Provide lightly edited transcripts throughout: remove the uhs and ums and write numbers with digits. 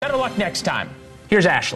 Better luck next time. Here's Ashley.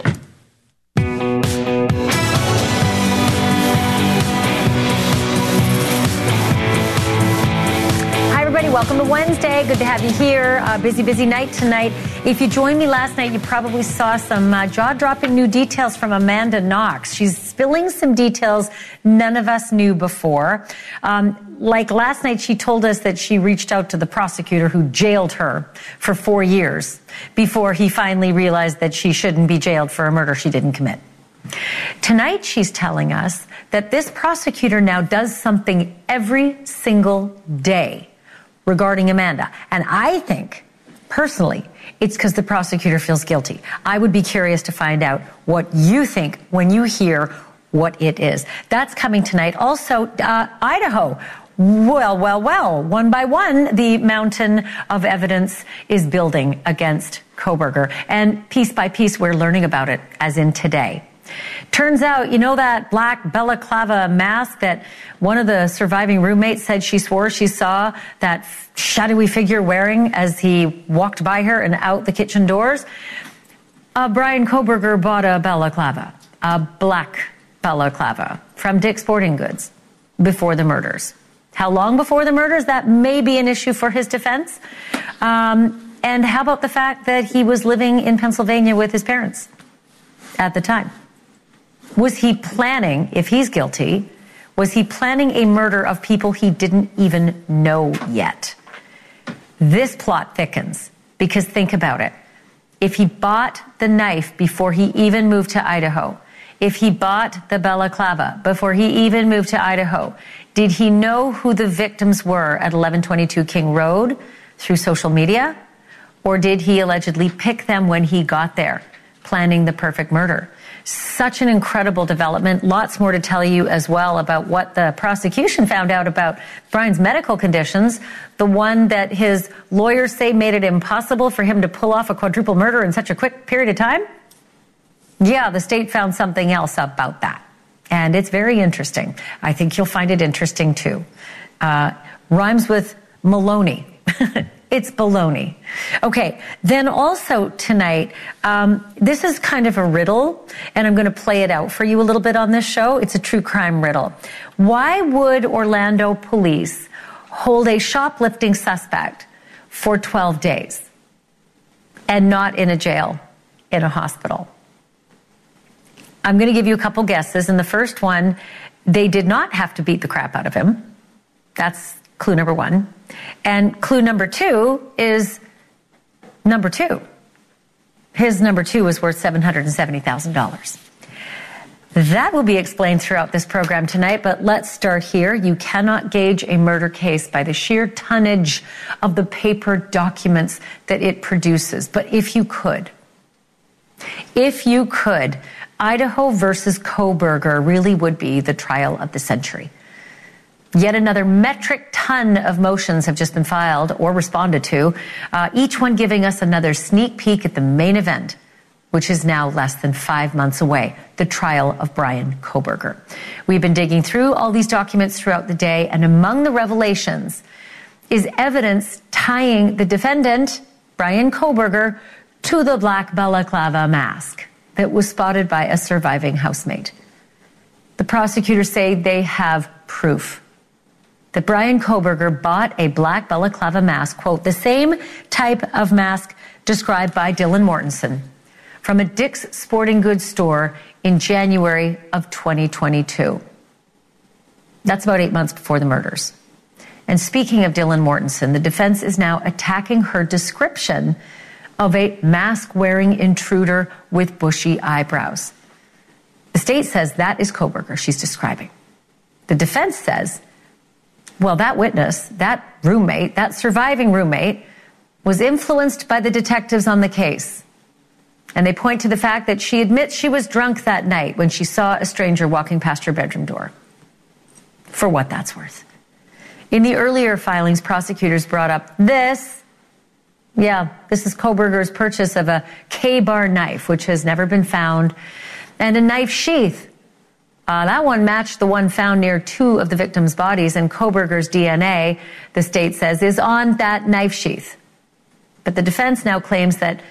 Hi, everybody. Welcome to Wednesday. Good to have you here. Busy night tonight. If you joined me last night, you probably saw some jaw-dropping new details from Amanda Knox. She's spilling some details none of us knew before. Like last night, she told us that she reached out to the prosecutor who jailed her for 4 years before he finally realized that she shouldn't be jailed for a murder she didn't commit. Tonight, she's telling us that this prosecutor now does something every single day regarding Amanda. And I think, personally, it's because the prosecutor feels guilty. I would be curious to find out what you think when you hear what it is. That's coming tonight. Also, Idaho. Well, one by one, the mountain of evidence is building against Kohberger. And piece by piece, we're learning about it, as in today. Turns out, you know that black balaclava mask that one of the surviving roommates said she swore she saw that shadowy figure wearing as he walked by her and out the kitchen doors? Brian Kohberger bought a balaclava, a black balaclava, from Dick's Sporting Goods before the murders. How long before the murders? That may be an issue for his defense. And how about the fact that he was living in Pennsylvania with his parents at the time? Was he planning, if he's guilty, was he planning a murder of people he didn't even know yet? This plot thickens, because think about it. If he bought the knife before he even moved to Idaho, if he bought the balaclava before he even moved to Idaho, did he know who the victims were at 1122 King Road through social media? Or did he allegedly pick them when he got there, planning the perfect murder? Such an incredible development. Lots more to tell you as well about what the prosecution found out about Brian's medical conditions. The one that his lawyers say made it impossible for him to pull off a quadruple murder in such a quick period of time. Yeah, the state found something else about that. And it's very interesting. I think you'll find it interesting too. Rhymes with Maloney. It's baloney. Okay, then also tonight, this is kind of a riddle, and I'm going to play it out for you a little bit on this show. It's a true crime riddle. Why would Orlando police hold a shoplifting suspect for 12 days and not in a jail, in a hospital? I'm going to give you a couple guesses, and the first one, they did not have to beat the crap out of him. That's clue number one. And clue number two is number two. His number two was worth $770,000. That will be explained throughout this program tonight, but let's start here. You cannot gauge a murder case by the sheer tonnage of the paper documents that it produces. But if you could, Idaho versus Kohberger really would be the trial of the century. Yet another metric ton of motions have just been filed or responded to, each one giving us another sneak peek at the main event, which is now less than 5 months away, the trial of Brian Kohberger. We've been digging through all these documents throughout the day, and among the revelations is evidence tying the defendant, Brian Kohberger, to the black balaclava mask that was spotted by a surviving housemate. The prosecutors say they have proof that Brian Kohberger bought a black balaclava mask, quote, the same type of mask described by Dylan Mortensen, from a Dick's Sporting Goods store in January of 2022. That's about 8 months before the murders. And speaking of Dylan Mortensen, the defense is now attacking her description of a mask-wearing intruder with bushy eyebrows. The state says that is Kohberger she's describing. The defense says, well, that witness, that roommate, that surviving roommate, was influenced by the detectives on the case. And they point to the fact that she admits she was drunk that night when she saw a stranger walking past her bedroom door. For what that's worth. In the earlier filings, prosecutors brought up this. Yeah, this is Kohberger's purchase of a K-bar knife, which has never been found, and a knife sheath. That one matched the one found near 2 of the victims' bodies, and Kohberger's DNA, the state says, is on that knife sheath. But the defense now claims that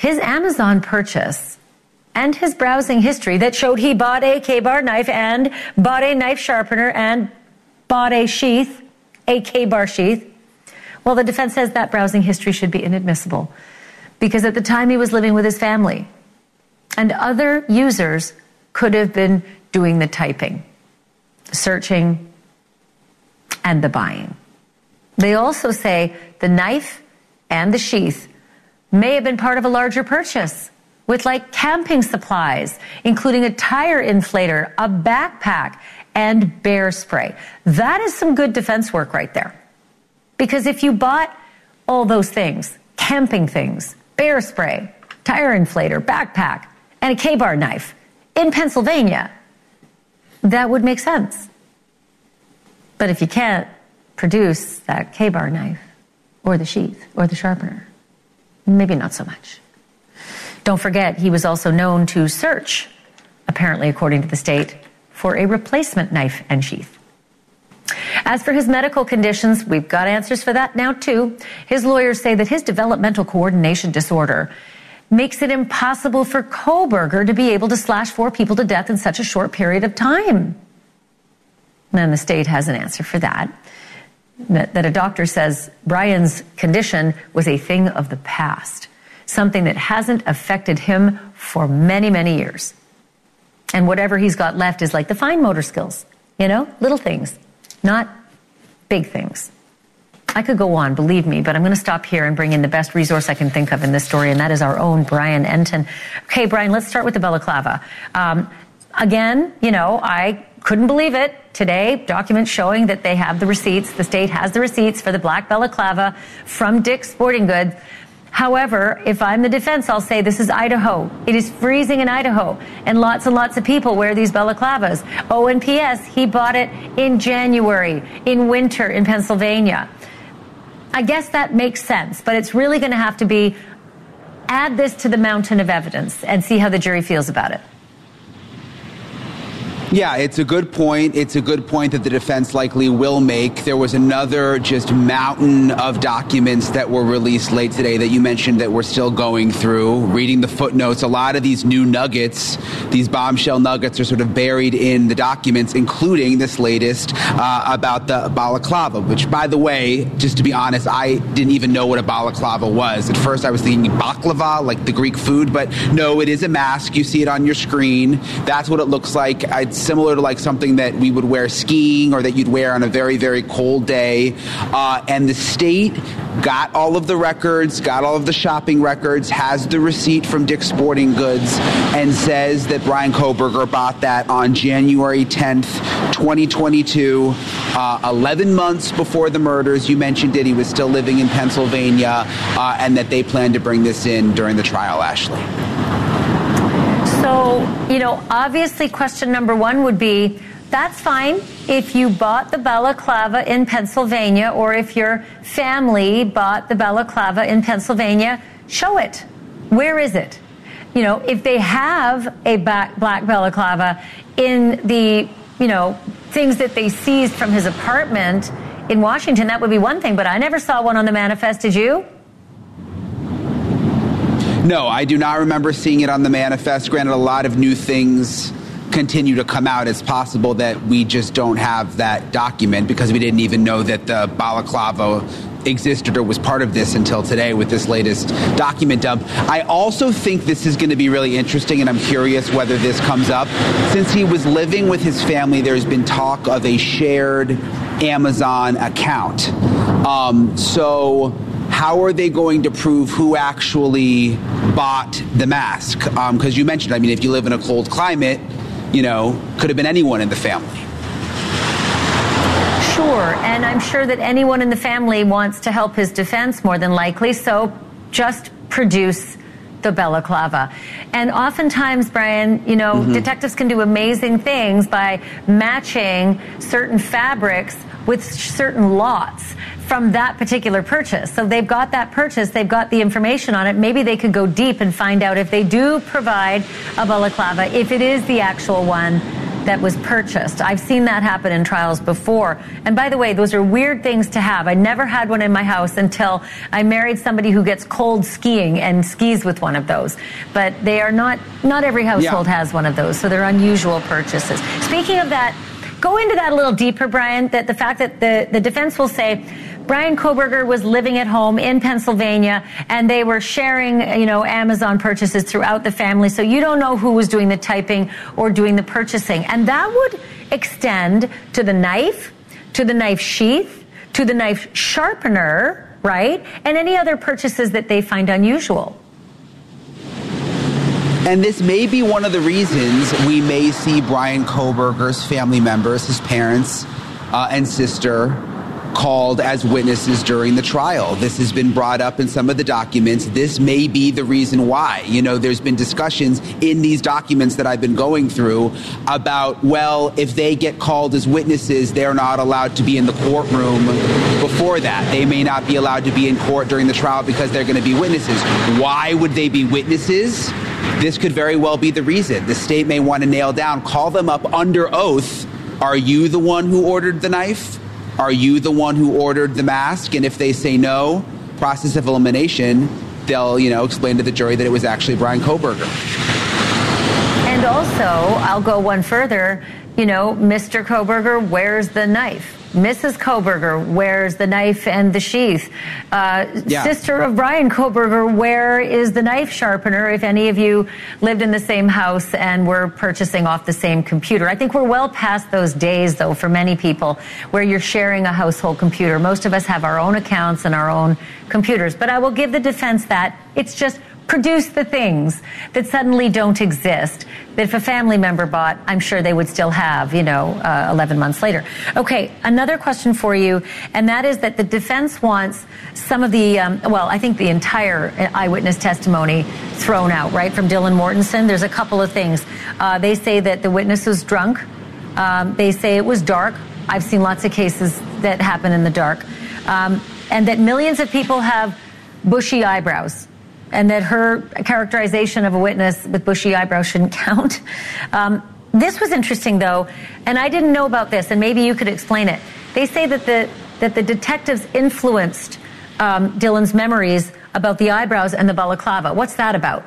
his Amazon purchase and his browsing history that showed he bought a K-bar knife and bought a knife sharpener and bought a sheath, a K-bar sheath. Well, the defense says that browsing history should be inadmissible because at the time he was living with his family and other users could have been doing the typing, the searching, and the buying. They also say the knife and the sheath may have been part of a larger purchase with like camping supplies, including a tire inflator, a backpack, and bear spray. That is some good defense work right there. Because if you bought all those things, camping things, bear spray, tire inflator, backpack, and a K-bar knife in Pennsylvania, that would make sense. But if you can't produce that K-bar knife or the sheath or the sharpener, maybe not so much. Don't forget, he was also known to search, apparently according to the state, for a replacement knife and sheath. As for his medical conditions, we've got answers for that now too. His lawyers say that his developmental coordination disorder makes it impossible for Kohberger to be able to slash 4 people to death in such a short period of time. And the state has an answer for that. That a doctor says Brian's condition was a thing of the past, something that hasn't affected him for many, many years. And whatever he's got left is like the fine motor skills, little things, not big things. I could go on, believe me, but I'm going to stop here and bring in the best resource I can think of in this story, and that is our own Brian Entin. Okay, Brian, let's start with the balaclava. Again, I couldn't believe it. Today, documents showing that they have the receipts. The state has the receipts for the black balaclava from Dick's Sporting Goods. However, if I'm the defense, I'll say this is Idaho. It is freezing in Idaho, and lots of people wear these balaclavas. Oh, and P.S., he bought it in January, in winter in Pennsylvania. I guess that makes sense, but it's really going to have to be add this to the mountain of evidence and see how the jury feels about it. Yeah, it's a good point. It's a good point that the defense likely will make. There was another just mountain of documents that were released late today that you mentioned that we're still going through, reading the footnotes. A lot of these new nuggets, these bombshell nuggets, are sort of buried in the documents, including this latest about the balaclava, which, by the way, just to be honest, I didn't even know what a balaclava was. At first, I was thinking baklava, like the Greek food, but no, it is a mask. You see it on your screen. That's what it looks like. It's similar to like something that we would wear skiing or that you'd wear on a very, very cold day. And the state got all of the records, got all of the shopping records, has the receipt from Dick's Sporting Goods, and says that Brian Kohberger bought that on January 10th, 2022, 11 months before the murders. You mentioned it. He was still living in Pennsylvania, and that they plan to bring this in during the trial, Ashley. So, obviously question number one would be, that's fine if you bought the balaclava in Pennsylvania or if your family bought the balaclava in Pennsylvania, show it. Where is it? If they have a black balaclava in the, things that they seized from his apartment in Washington, that would be one thing, but I never saw one on the manifest, did you? No, I do not remember seeing it on the manifest. Granted, a lot of new things continue to come out. It's possible that we just don't have that document because we didn't even know that the balaclava existed or was part of this until today with this latest document dump. I also think this is going to be really interesting, and I'm curious whether this comes up. Since he was living with his family, there's been talk of a shared Amazon account. So how are they going to prove who actually bought the mask? Because you mentioned, if you live in a cold climate, could have been anyone in the family. Sure, and I'm sure that anyone in the family wants to help his defense more than likely, so just produce the balaclava. And oftentimes, Brian, detectives can do amazing things by matching certain fabrics with certain lots from that particular purchase. So they've got that purchase, they've got the information on it. Maybe they could go deep and find out if they do provide a balaclava, if it is the actual one, that was purchased. I've seen that happen in trials before. And by the way, those are weird things to have. I never had one in my house until I married somebody who gets cold skiing and skis with one of those. But they are not every household has one of those, so they're unusual purchases. Speaking of that, go into that a little deeper, Brian, that the fact that the defense will say Bryan Kohberger was living at home in Pennsylvania and they were sharing, Amazon purchases throughout the family. So you don't know who was doing the typing or doing the purchasing. And that would extend to the knife sheath, to the knife sharpener, right? And any other purchases that they find unusual. And this may be one of the reasons we may see Bryan Kohberger's family members, his parents and sister, called as witnesses during the trial. This has been brought up in some of the documents. This may be the reason why. There's been discussions in these documents that I've been going through about, well, if they get called as witnesses, they're not allowed to be in the courtroom before that. They may not be allowed to be in court during the trial because they're going to be witnesses. Why would they be witnesses? This could very well be the reason. The state may want to nail down, call them up under oath. Are you the one who ordered the knife? Are you the one who ordered the mask? And if they say no, process of elimination, they'll, explain to the jury that it was actually Bryan Kohberger. And also, I'll go one further, Mr. Kohberger, where's the knife? Mrs. Kohberger, where's the knife and the sheath? Sister of Bryan Kohberger, where is the knife sharpener if any of you lived in the same house and were purchasing off the same computer? I think we're well past those days, though, for many people, where you're sharing a household computer. Most of us have our own accounts and our own computers. But I will give the defense that it's just produce the things that suddenly don't exist, that if a family member bought, I'm sure they would still have, 11 months later. Okay, another question for you, and that is that the defense wants some of the, I think the entire eyewitness testimony thrown out, right, from Dylan Mortensen. There's a couple of things. They say that the witness was drunk. They say it was dark. I've seen lots of cases that happen in the dark. And that millions of people have bushy eyebrows, and that her characterization of a witness with bushy eyebrows shouldn't count. This was interesting, though, and I didn't know about this, and maybe you could explain it. They say that the detectives influenced Dylan's memories about the eyebrows and the balaclava. What's that about?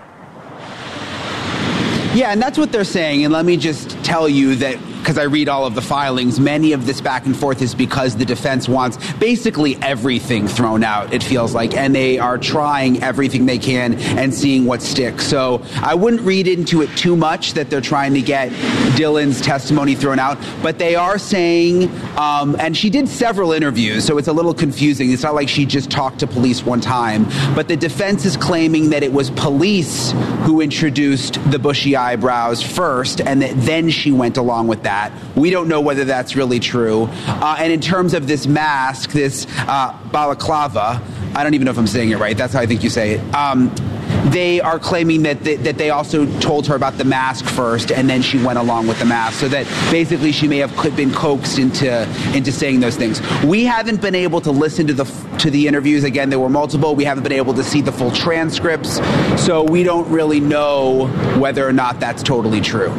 Yeah, and that's what they're saying. And let me just tell you that, because I read all of the filings, many of this back and forth is because the defense wants basically everything thrown out, it feels like, and they are trying everything they can and seeing what sticks. So I wouldn't read into it too much that they're trying to get Dylan's testimony thrown out, but they are saying, and she did several interviews, so it's a little confusing. It's not like she just talked to police one time, but the defense is claiming that it was police who introduced the bushy eyebrows first, and that then she went along with that. We don't know whether that's really true. And in terms of this mask, this balaclava, I don't even know if I'm saying it right. That's how I think you say it. They are claiming that they also told her about the mask first, and then she went along with the mask. So that basically she may have been coaxed into saying those things. We haven't been able to listen to the interviews. Again, there were multiple. We haven't been able to see the full transcripts. So we don't really know whether or not that's totally true.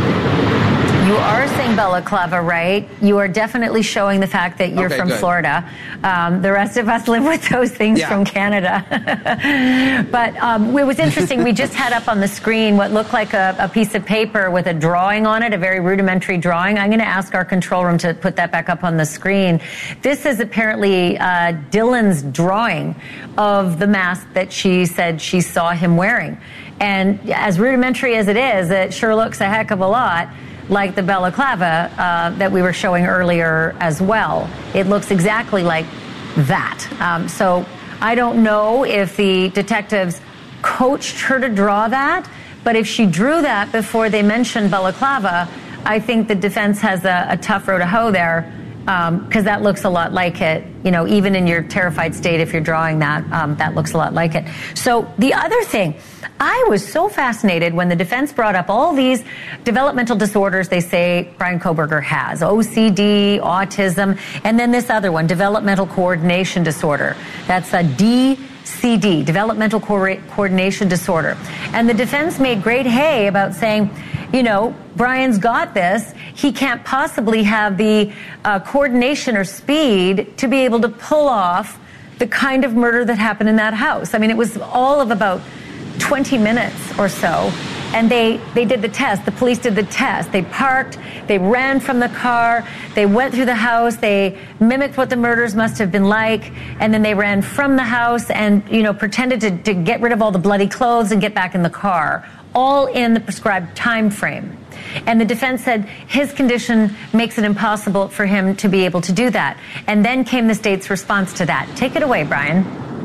You are saying balaclava, right? You are definitely showing the fact that you're from Florida. The rest of us live with those things from Canada. But it was interesting. We just had up on the screen what looked like a piece of paper with a drawing on it, a very rudimentary drawing. I'm going to ask our control room to put that back up on the screen. This is apparently Dylan's drawing of the mask that she said she saw him wearing. And as rudimentary as it is, it sure looks a heck of a lot like the balaclava that we were showing earlier as well. It looks exactly like that. So I don't know if the detectives coached her to draw that, but if she drew that before they mentioned balaclava, I think the defense has a tough row to hoe there, because that looks a lot like it. Even in your terrified state, if you're drawing that, that looks a lot like it. So the other thing, I was so fascinated when the defense brought up all these developmental disorders they say Bryan Kohberger has, OCD, autism, and then this other one, developmental coordination disorder. That's a DCD, developmental coordination disorder. And the defense made great hay about saying Brian's got this. He can't possibly have the coordination or speed to be able to pull off the kind of murder that happened in that house. I mean, it was all of about 20 minutes or so. And they did the test. The police did the test. They parked. They ran from the car. They went through the house. They mimicked what the murders must have been like. And then they ran from the house and, pretended to get rid of all the bloody clothes and get back in the car, all in the prescribed time frame. And the defense said his condition makes it impossible for him to be able to do that. And then came the state's response to that. Take it away, Brian.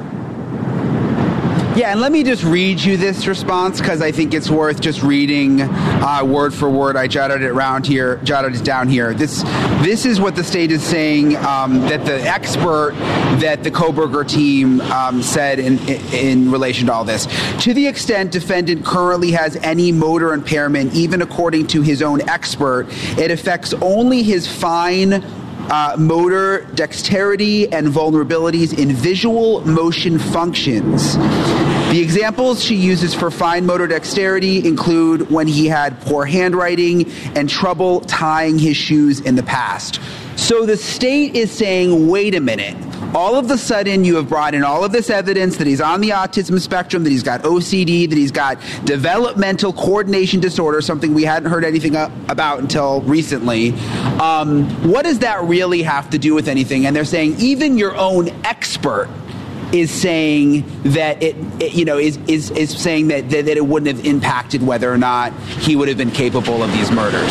Yeah, and let me just read you this response because I think it's worth just reading word for word. I jotted it down here. This is what the state is saying that the expert that the Kohberger team said in relation to all this. To the extent defendant currently has any motor impairment, even according to his own expert, it affects only his fine motor dexterity and vulnerabilities in visual motion functions. The examples she uses for fine motor dexterity include when he had poor handwriting and trouble tying his shoes in the past. So the state is saying, wait a minute. All of a sudden, you have brought in all of this evidence that he's on the autism spectrum, that he's got OCD, that he's got developmental coordination disorder, something we hadn't heard anything about until recently. What does that really have to do with anything? And they're saying even your own expert is saying that is saying that it wouldn't have impacted whether or not he would have been capable of these murders.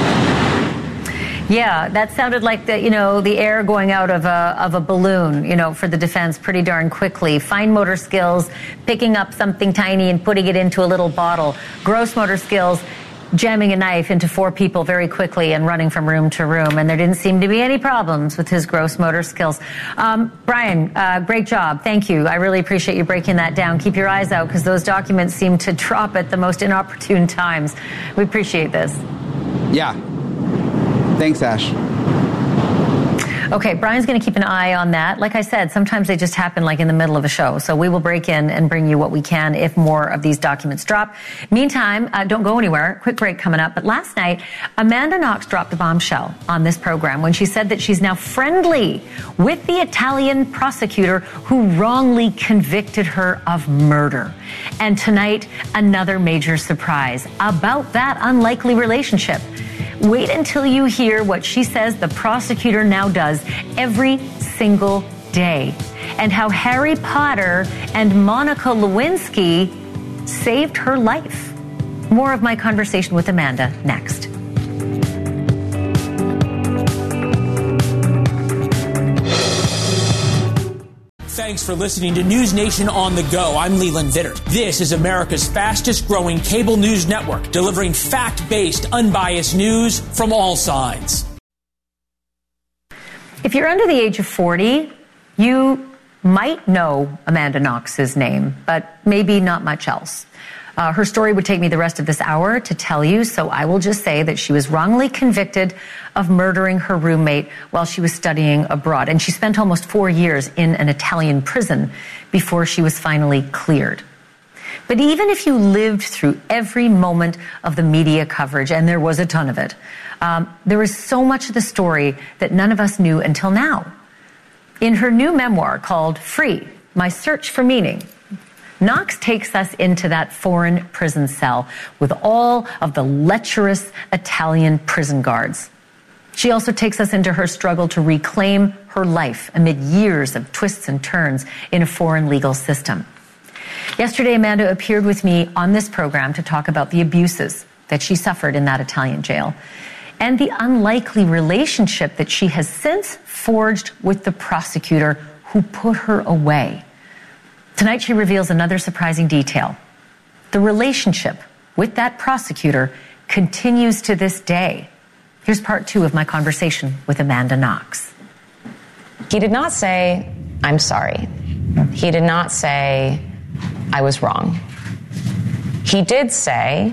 Yeah, that sounded like the air going out of a balloon, for the defense pretty darn quickly. Fine motor skills, picking up something tiny and putting it into a little bottle. Gross motor skills, jamming a knife into 4 people very quickly and running from room to room. And there didn't seem to be any problems with his gross motor skills. Brian, great job. Thank you. I really appreciate you breaking that down. Keep your eyes out because those documents seem to drop at the most inopportune times. We appreciate this. Yeah. Thanks, Ash. Okay, Brian's going to keep an eye on that. Like I said, sometimes they just happen like in the middle of a show. So we will break in and bring you what we can if more of these documents drop. Meantime, don't go anywhere. Quick break coming up. But last night, Amanda Knox dropped a bombshell on this program when she said that she's now friendly with the Italian prosecutor who wrongly convicted her of murder. And tonight, another major surprise about that unlikely relationship. Wait until you hear what she says the prosecutor now does every single day, and how Harry Potter and Monica Lewinsky saved her life. More of my conversation with Amanda next. Thanks for listening to News Nation on the Go. I'm Leland Vittert. This is America's fastest growing cable news network, delivering fact-based, unbiased news from all sides. If you're under the age of 40, you might know Amanda Knox's name, but maybe not much else. Her story would take me the rest of this hour to tell you, so I will just say that she was wrongly convicted of murdering her roommate while she was studying abroad. And she spent almost 4 years in an Italian prison before she was finally cleared. But even if you lived through every moment of the media coverage, and there was a ton of it, there was so much of the story that none of us knew until now. In her new memoir called Free, My Search for Meaning, Knox takes us into that foreign prison cell with all of the lecherous Italian prison guards. She also takes us into her struggle to reclaim her life amid years of twists and turns in a foreign legal system. Yesterday, Amanda appeared with me on this program to talk about the abuses that she suffered in that Italian jail and the unlikely relationship that she has since forged with the prosecutor who put her away. Tonight, she reveals another surprising detail. The relationship with that prosecutor continues to this day. Here's part 2 of my conversation with Amanda Knox. He did not say, I'm sorry. He did not say, I was wrong. He did say,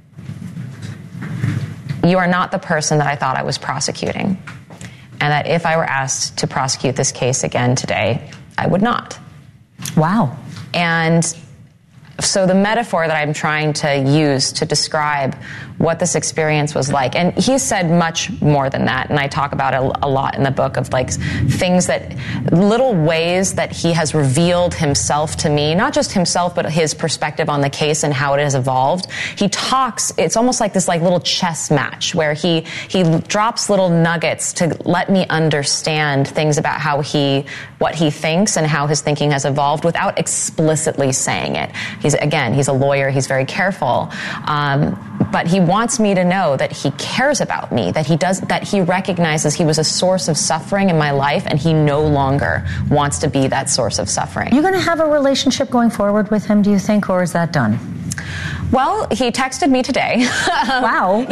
you are not the person that I thought I was prosecuting, and that if I were asked to prosecute this case again today, I would not. Wow. And So the metaphor that I'm trying to use to describe what this experience was like, and he said much more than that, and I talk about it a lot in the book of like things that, little ways that he has revealed himself to me, not just himself, but his perspective on the case and how it has evolved. He talks, it's almost like this like little chess match where he drops little nuggets to let me understand things about what he thinks and how his thinking has evolved without explicitly saying it. He's a lawyer, he's very careful, but he wants me to know that he cares about me, that he recognizes he was a source of suffering in my life, and he no longer wants to be that source of suffering. You're going to have a relationship going forward with him, do you think, or is that done? Well, he texted me today. Wow.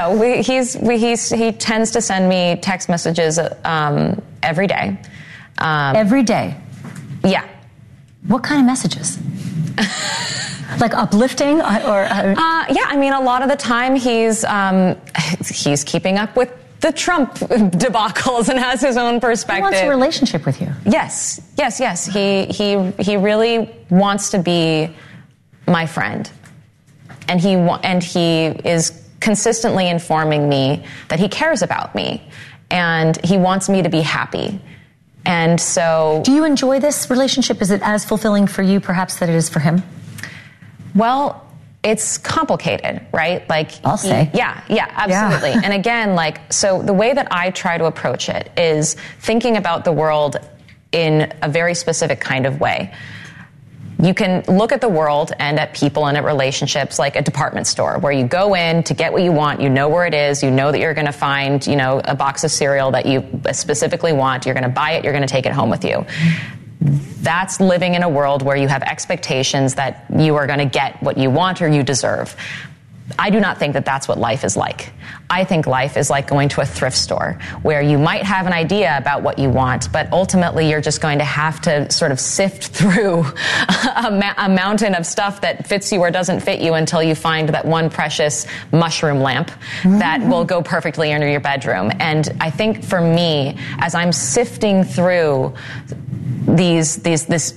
He tends to send me text messages every day. Every day? Yeah. What kind of messages? Like uplifting or? Yeah, I mean, a lot of the time he's keeping up with the Trump debacles and has his own perspective. He wants a relationship with you. Yes. He really wants to be my friend, and he is consistently informing me that he cares about me, and he wants me to be happy. And so, do you enjoy this relationship? Is it as fulfilling for you, perhaps, that it is for him? Well, it's complicated, right? Like, I'll say. Yeah, absolutely. Yeah. And again, so the way that I try to approach it is thinking about the world in a very specific kind of way. You can look at the world and at people and at relationships like a department store where you go in to get what you want. You know where it is. You know that you're going to find, a box of cereal that you specifically want. You're going to buy it. You're going to take it home with you. That's living in a world where you have expectations that you are going to get what you want or you deserve. I do not think that that's what life is like. I think life is like going to a thrift store where you might have an idea about what you want, but ultimately you're just going to have to sort of sift through a mountain of stuff that fits you or doesn't fit you until you find that one precious mushroom lamp that will go perfectly into your bedroom. And I think for me, as I'm sifting through this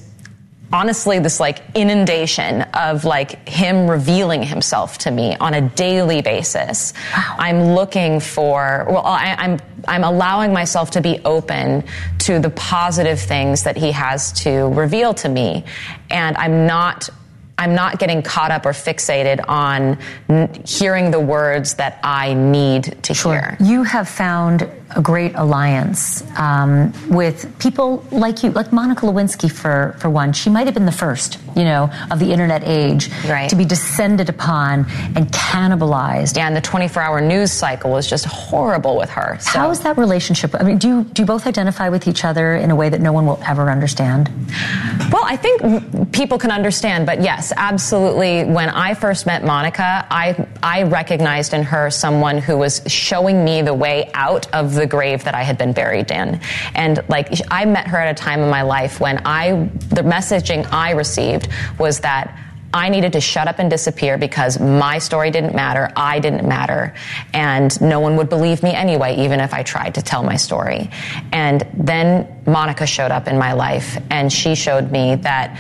like inundation of like him revealing himself to me on a daily basis. Wow. I'm looking for, I'm allowing myself to be open to the positive things that he has to reveal to me. And I'm not getting caught up or fixated on hearing the words that I need to hear. You have found a great alliance with people like you, like Monica Lewinsky for one. She might have been the first, of the internet age to be descended upon and cannibalized. Yeah, and the 24-hour news cycle was just horrible with her. So. How is that relationship? I mean, do you both identify with each other in a way that no one will ever understand? Well, I think people can understand, but yes, absolutely. When I first met Monica, I recognized in her someone who was showing me the way out of the grave that I had been buried in. And I met her at a time in my life when the messaging I received was that I needed to shut up and disappear because my story didn't matter, I didn't matter, and no one would believe me anyway, even if I tried to tell my story. And then Monica showed up in my life, and she showed me that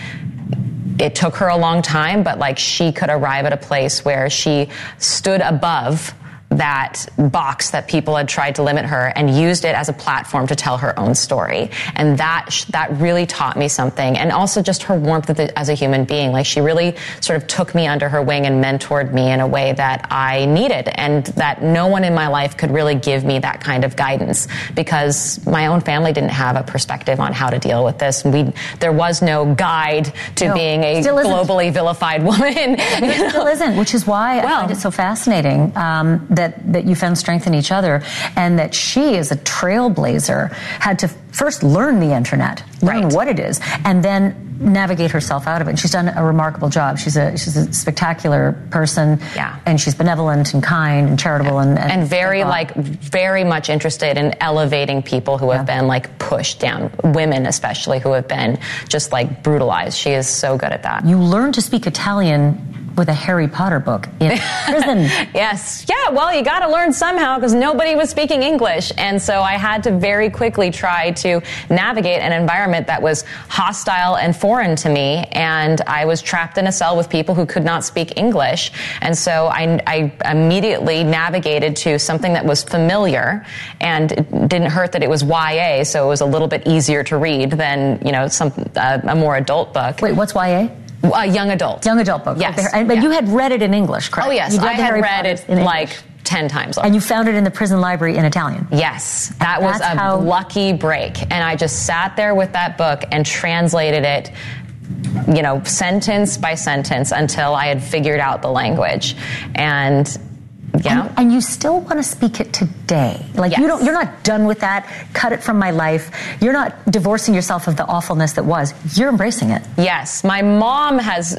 it took her a long time, but she could arrive at a place where she stood above that box that people had tried to limit her and used it as a platform to tell her own story. And that really taught me something. And also just her warmth as a human being. She really sort of took me under her wing and mentored me in a way that I needed, and that no one in my life could really give me that kind of guidance because my own family didn't have a perspective on how to deal with this. There was no guide to being a globally vilified woman. It still isn't, which is why I find it so fascinating that you found strength in each other, and that she, as a trailblazer, had to first learn the internet, learn what it is, and then navigate herself out of it. And she's done a remarkable job. She's a spectacular person, and she's benevolent and kind and charitable and very much interested in elevating people who have been pushed down, women especially who have been just brutalized. She is so good at that. You learned to speak Italian with a Harry Potter book in prison. Yes. Yeah, well, you got to learn somehow because nobody was speaking English. And so I had to very quickly try to navigate an environment that was hostile and foreign to me. And I was trapped in a cell with people who could not speak English. And so I immediately navigated to something that was familiar, and it didn't hurt that it was YA, so it was a little bit easier to read than, a more adult book. Wait, what's YA? Young adult. Young adult book. Yes. But you had read it in English, correct? Oh, yes. I had read it like 10 times already. And you found it in the prison library in Italian? Yes. That was a lucky break. And I just sat there with that book and translated it, sentence by sentence until I had figured out the language. And and you still want to speak it today. Yes. You're not done with that. Cut it from my life. You're not divorcing yourself of the awfulness that was. You're embracing it. Yes. My mom has,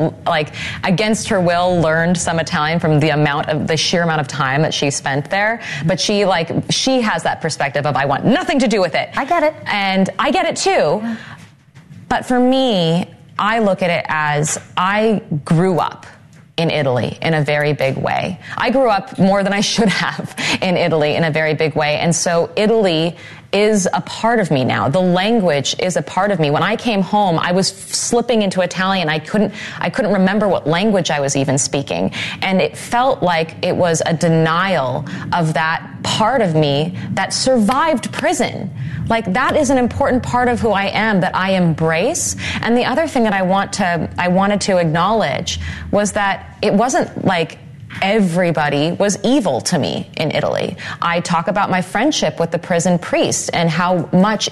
against her will, learned some Italian from the sheer amount of time that she spent there. But she has that perspective of, I want nothing to do with it. I get it. And I get it too. Yeah. But for me, I look at it as I grew up in Italy in a very big way. I grew up more than I should have in Italy in a very big way. And so Italy is a part of me now. The language is a part of me. When I came home, I was slipping into Italian. I couldn't remember what language I was even speaking. And it felt like it was a denial of that part of me that survived prison. Like, that is an important part of who I am that I embrace. And the other thing that I wanted to acknowledge was that it wasn't like everybody was evil to me in Italy. I talk about my friendship with the prison priest and how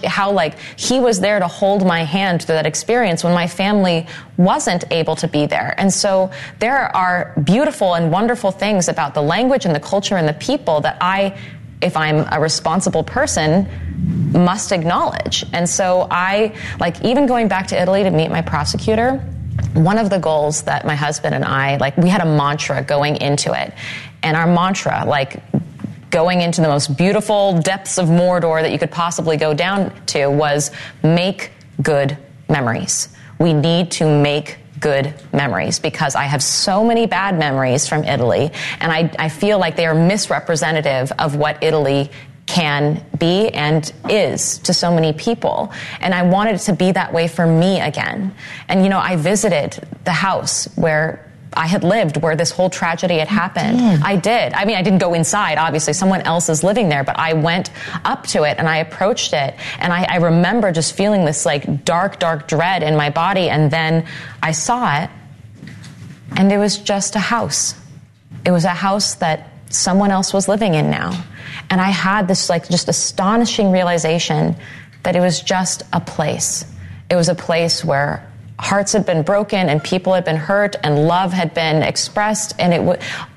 he was there to hold my hand through that experience when my family wasn't able to be there. And so there are beautiful and wonderful things about the language and the culture and the people that if I'm a responsible person, must acknowledge. And so even going back to Italy to meet my prosecutor, one of the goals that my husband and I, we had a mantra going into it. And our mantra, going into the most beautiful depths of Mordor that you could possibly go down to, was make good memories. We need to make good memories because I have so many bad memories from Italy, and I feel like they are misrepresentative of what Italy can be and is to so many people. And I wanted it to be that way for me again. And, I visited the house where I had lived, where this whole tragedy had happened. I did. I mean, I didn't go inside. Obviously, someone else is living there, but I went up to it and I approached it. And I remember just feeling this dark, dark dread in my body. And then I saw it, and it was just a house. It was a house that someone else was living in now. And I had this just astonishing realization that it was just a place. It was a place where hearts had been broken and people had been hurt and love had been expressed. And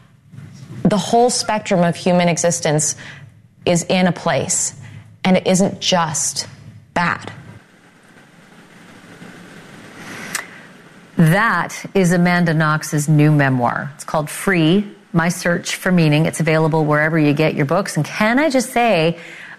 the whole spectrum of human existence is in a place, and it isn't just bad. That is Amanda Knox's new memoir. It's called Free, My Search for Meaning. It's available wherever you get your books. And can I just say,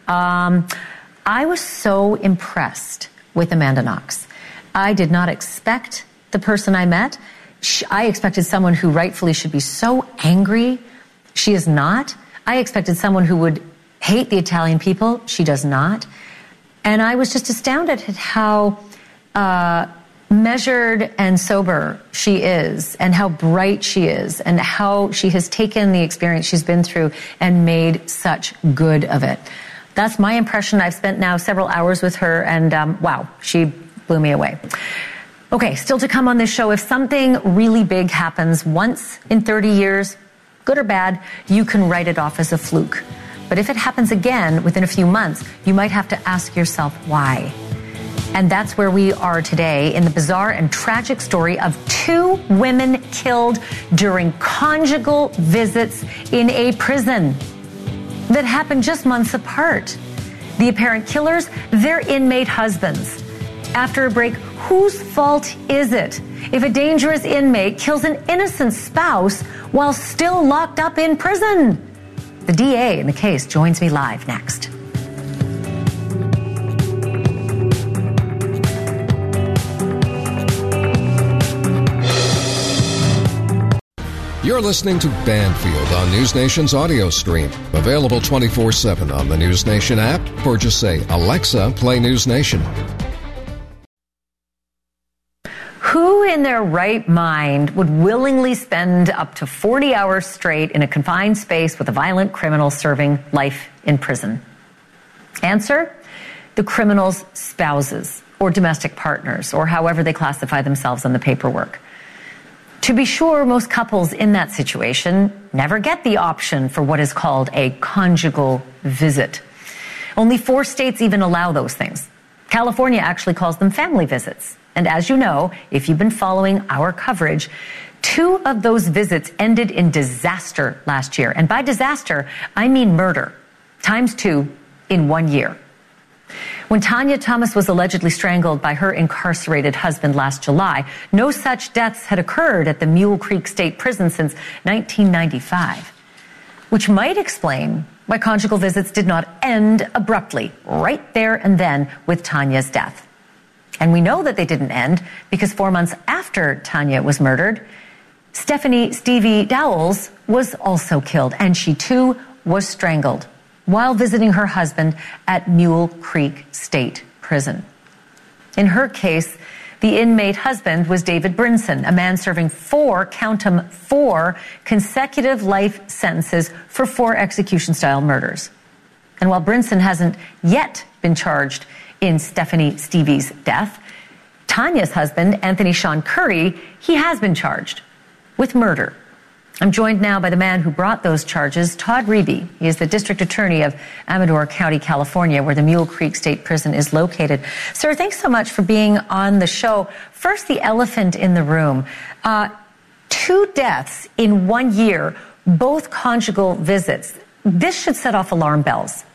I was so impressed with Amanda Knox. I did not expect the person I met. I expected someone who rightfully should be so angry. She is not. I expected someone who would hate the Italian people. She does not. And I was just astounded at how measured and sober she is, and how bright she is, and how she has taken the experience she's been through and made such good of it. That's my impression. I've spent now several hours with her, and wow, she blew me away. Okay, still to come on this show, if something really big happens once in 30 years, good or bad, you can write it off as a fluke. But if it happens again within a few months, you might have to ask yourself why. And that's where we are today, in the bizarre and tragic story of 2 women killed during conjugal visits in a prison that happened just months apart. The apparent killers, their inmate husbands. After a break, whose fault is it if a dangerous inmate kills an innocent spouse while still locked up in prison? The DA in the case joins me live next. You're listening to Banfield on News Nation's audio stream. Available 24/7 on the News Nation app, or just say, Alexa, play News Nation. Who in their right mind would willingly spend up to 40 hours straight in a confined space with a violent criminal serving life in prison? Answer: the criminal's spouses or domestic partners, or however they classify themselves on the paperwork. To be sure, most couples in that situation never get the option for what is called a conjugal visit. Only 4 states even allow those things. California actually calls them family visits. And as you know, if you've been following our coverage, 2 of those visits ended in disaster last year. And by disaster, I mean murder, ×2 in 1 year. When Tanya Thomas was allegedly strangled by her incarcerated husband last July, no such deaths had occurred at the Mule Creek State Prison since 1995, which might explain why conjugal visits did not end abruptly, right there and then, with Tanya's death. And we know that they didn't end because 4 months after Tanya was murdered, Stephanie Stevie Dowles was also killed, and she too was strangled while visiting her husband at Mule Creek State Prison. In her case, the inmate husband was David Brinson, a man serving 4 consecutive life sentences for 4 execution-style murders. And while Brinson hasn't yet been charged in Stephanie Stevie's death, Tanya's husband, Anthony Sean Curry, he has been charged with murder. I'm joined now by the man who brought those charges, Todd Reby. He is the district attorney of Amador County, California, where the Mule Creek State Prison is located. Sir, thanks so much for being on the show. First, the elephant in the room. 2 deaths in 1 year, both conjugal visits. This should set off alarm bells.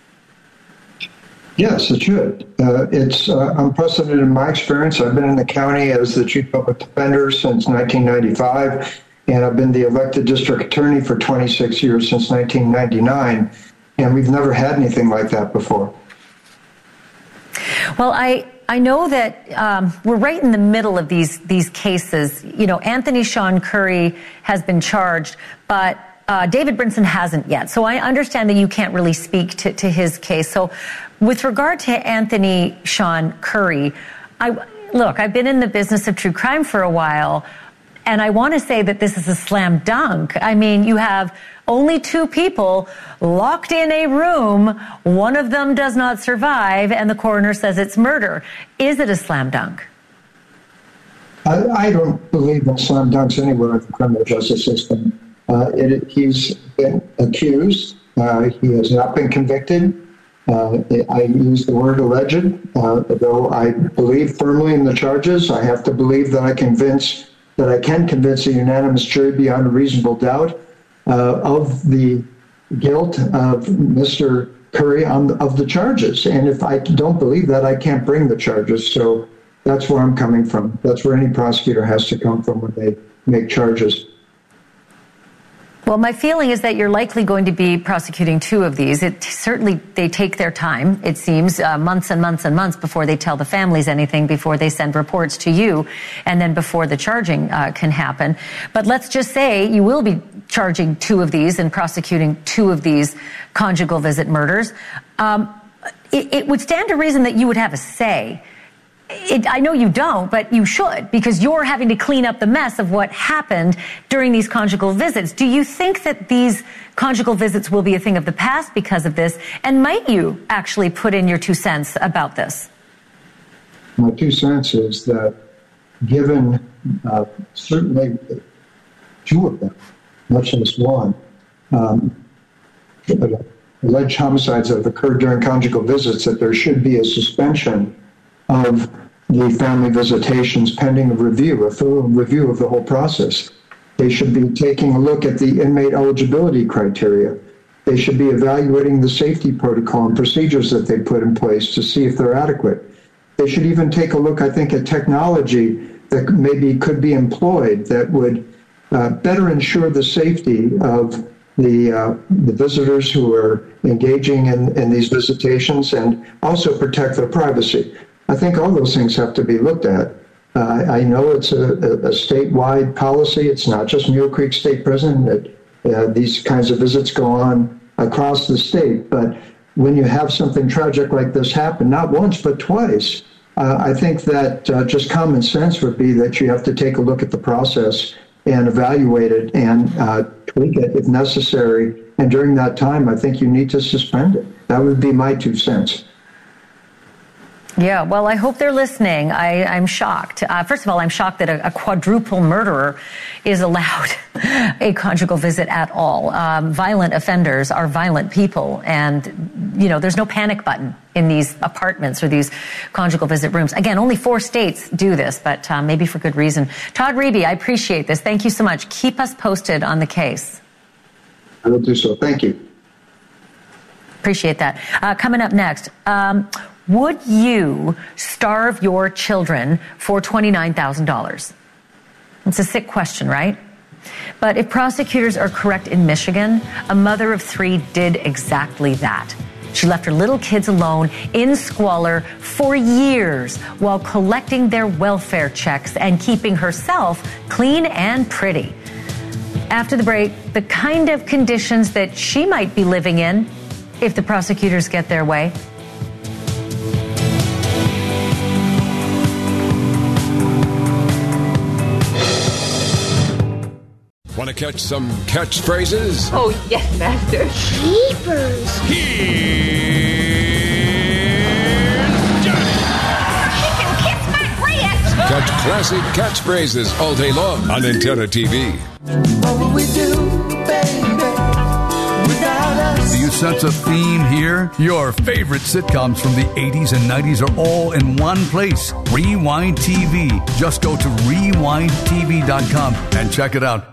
Yes, it should. It's unprecedented in my experience. I've been in the county as the chief public defender since 1995. And I've been the elected district attorney for 26 years, since 1999, and we've never had anything like that before. Well, I know that we're right in the middle of these cases. You know, Anthony Sean Curry has been charged, but David Brinson hasn't yet. So I understand that you can't really speak to his case. So with regard to Anthony Sean Curry, I've been in the business of true crime for a while. And I want to say that this is a slam dunk. I mean, you have only 2 people locked in a room. One of them does not survive, and the coroner says it's murder. Is it a slam dunk? I don't believe in slam dunks anywhere in the criminal justice system. He's been accused. He has not been convicted. I use the word alleged. Though I believe firmly in the charges, I have to believe that I can convince a unanimous jury beyond a reasonable doubt of the guilt of Mr. Curry of the charges. And if I don't believe that, I can't bring the charges. So that's where I'm coming from. That's where any prosecutor has to come from when they make charges. Well, my feeling is that you're likely going to be prosecuting 2 of these. They take their time, it seems, months and months and months before they tell the families anything, before they send reports to you, and then before the charging can happen. But let's just say you will be charging 2 of these and prosecuting 2 of these conjugal visit murders. It would stand to reason that you would have a say. I know you don't, but you should, because you're having to clean up the mess of what happened during these conjugal visits. Do you think that these conjugal visits will be a thing of the past because of this? And might you actually put in your 2 cents about this? My 2 cents is that given certainly 2 of them, much less 1, alleged homicides that have occurred during conjugal visits, that there should be a suspension of the family visitations pending a full review of the whole process. They should be taking a look at the inmate eligibility criteria. They should be evaluating the safety protocol and procedures that they put in place to see if they're adequate. They should even take a look, I think, at technology that maybe could be employed that would better ensure the safety of the visitors who are engaging in these visitations, and also protect their privacy. I think all those things have to be looked at. I know it's a statewide policy. It's not just Mule Creek State Prison. These kinds of visits go on across the state. But when you have something tragic like this happen, not once but twice, I think that just common sense would be that you have to take a look at the process and evaluate it and tweak it if necessary. And during that time, I think you need to suspend it. That would be my 2 cents. Yeah, well, I hope they're listening. I'm shocked. First of all, I'm shocked that a quadruple murderer is allowed a conjugal visit at all. Violent offenders are violent people, and, there's no panic button in these apartments or these conjugal visit rooms. Again, only 4 states do this, but maybe for good reason. Todd Reeby, I appreciate this. Thank you so much. Keep us posted on the case. I will do so. Thank you. Appreciate that. Coming up next, would you starve your children for $29,000? It's a sick question, right? But if prosecutors are correct in Michigan, a mother of 3 did exactly that. She left her little kids alone in squalor for years while collecting their welfare checks and keeping herself clean and pretty. After the break, the kind of conditions that she might be living in if the prosecutors get their way. Want to catch some catchphrases? Oh, yes, Master. Jeepers. Here's Johnny. She can kiss my grits. Catch classic catchphrases all day long on Antenna TV. What would we do, baby, without us? Do you sense a theme here? Your favorite sitcoms from the 80s and 90s are all in one place. Rewind TV. Just go to rewindtv.com and check it out.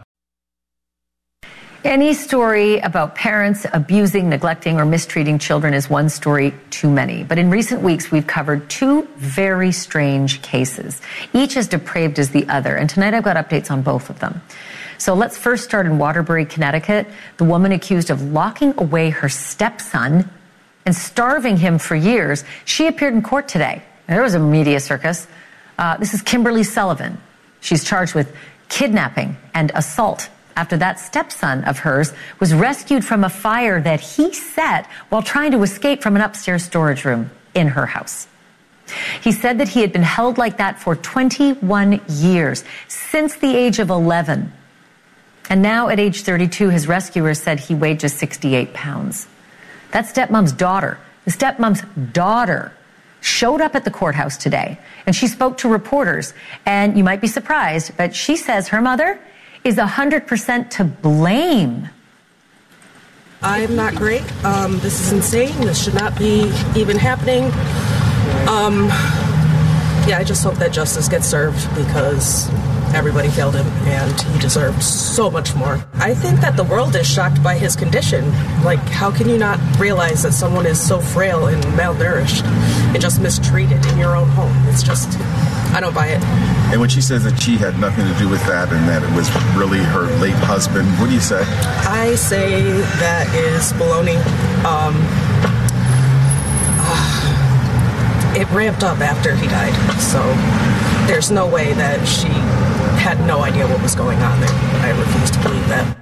Any story about parents abusing, neglecting, or mistreating children is one story too many. But in recent weeks, we've covered 2 very strange cases, each as depraved as the other. And tonight I've got updates on both of them. So let's first start in Waterbury, Connecticut. The woman accused of locking away her stepson and starving him for years. She appeared in court today. There was a media circus. This is Kimberly Sullivan. She's charged with kidnapping and assault after that stepson of hers was rescued from a fire that he set while trying to escape from an upstairs storage room in her house. He said that he had been held like that for 21 years, since the age of 11. And now at age 32, his rescuer said he weighed just 68 pounds. That stepmom's daughter, the stepmom's daughter, showed up at the courthouse today, and she spoke to reporters. And you might be surprised, but she says her mother is 100% to blame. I'm not great. This is insane. This should not be even happening. I just hope that justice gets served because everybody failed him and he deserved so much more. I think that the world is shocked by his condition. Like, how can you not realize that someone is so frail and malnourished and just mistreated in your own home? It's just, I don't buy it. And when she says that she had nothing to do with that and that it was really her late husband, what do you say? I say that is baloney. It ramped up after he died, so there's no way that she had no idea what was going on there. I refuse to believe that.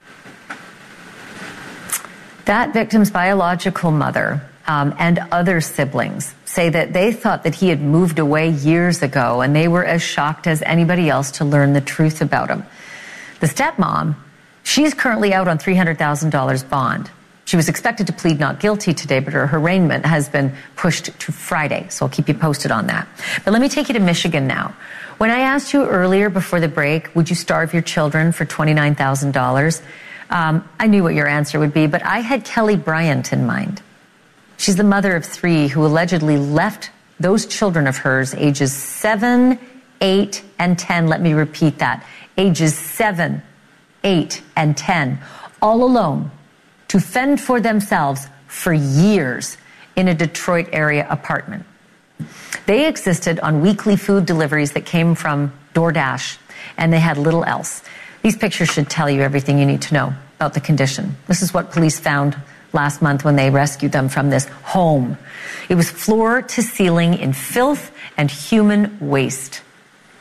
That victim's biological mother and other siblings say that they thought that he had moved away years ago, and they were as shocked as anybody else to learn the truth about him. The stepmom, she's currently out on $300,000 bond. She was expected to plead not guilty today, but her arraignment has been pushed to Friday, so I'll keep you posted on that. But let me take you to Michigan now. When I asked you earlier before the break, would you starve your children for $29,000? I knew what your answer would be, but I had Kelly Bryant in mind. She's the mother of 3 who allegedly left those children of hers, ages 7, 8, and 10. Let me repeat that. Ages 7, 8, and 10, all alone, to fend for themselves for years in a Detroit area apartment. They existed on weekly food deliveries that came from DoorDash, and they had little else. These pictures should tell you everything you need to know about the condition. This is what police found last month when they rescued them from this home. It was floor to ceiling in filth and human waste.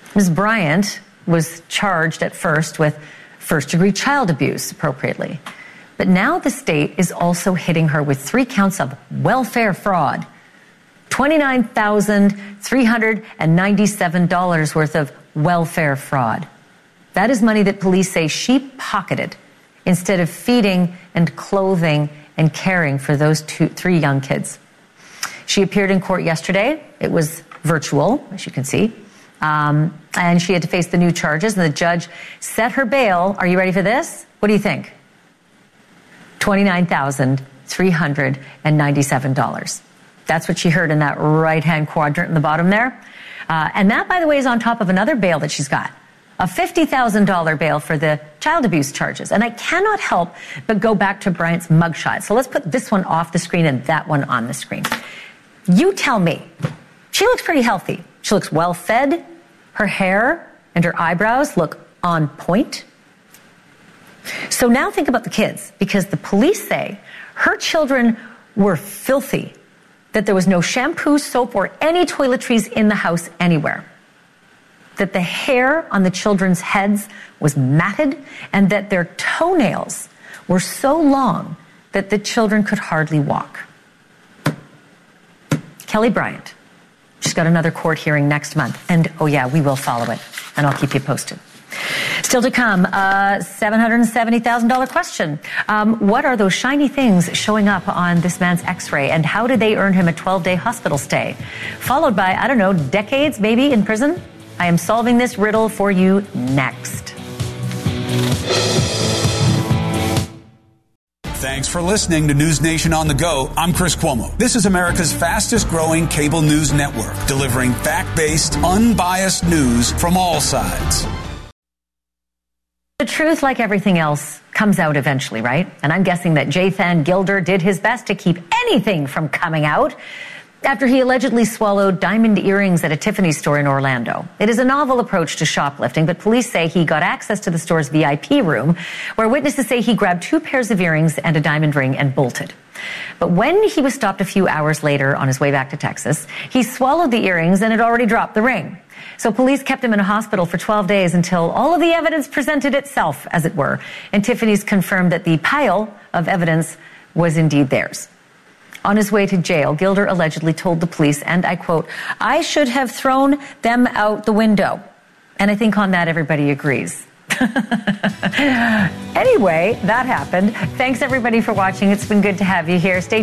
Ms. Bryant was charged at first with first-degree child abuse, appropriately. But now the state is also hitting her with 3 counts of welfare fraud. $29,397 worth of welfare fraud. That is money that police say she pocketed instead of feeding and clothing and caring for those 3 young kids. She appeared in court yesterday. It was virtual, as you can see. And she had to face the new charges, and the judge set her bail. Are you ready for this? What do you think? $29,397. That's what she heard in that right-hand quadrant in the bottom there. And that, by the way, is on top of another bail that she's got. A $50,000 bail for the child abuse charges. And I cannot help but go back to Bryant's mugshot. So let's put this one off the screen and that one on the screen. You tell me. She looks pretty healthy. She looks well fed. Her hair and her eyebrows look on point. So now think about the kids, because the police say her children were filthy, that there was no shampoo, soap, or any toiletries in the house anywhere, that the hair on the children's heads was matted, and that their toenails were so long that the children could hardly walk. Kelly Bryant. She's got another court hearing next month. And, oh yeah, we will follow it. And I'll keep you posted. Still to come, $770,000 question. What are those shiny things showing up on this man's x-ray? And how did they earn him a 12-day hospital stay? Followed by, I don't know, decades maybe in prison? I am solving this riddle for you next. Thanks for listening to News Nation on the Go. I'm Chris Cuomo. This is America's fastest growing cable news network, delivering fact-based, unbiased news from all sides. The truth, like everything else, comes out eventually, right? And I'm guessing that Jathan Gilder did his best to keep anything from coming out after he allegedly swallowed diamond earrings at a Tiffany store in Orlando. It is a novel approach to shoplifting, but police say he got access to the store's VIP room, where witnesses say he grabbed 2 pairs of earrings and a diamond ring and bolted. But when he was stopped a few hours later on his way back to Texas, he swallowed the earrings and had already dropped the ring. So police kept him in a hospital for 12 days until all of the evidence presented itself, as it were, and Tiffany's confirmed that the pile of evidence was indeed theirs. On his way to jail, Gilder allegedly told the police, and I quote, "I should have thrown them out the window." And I think on that everybody agrees. Anyway, that happened. Thanks everybody for watching. It's been good to have you here. Stay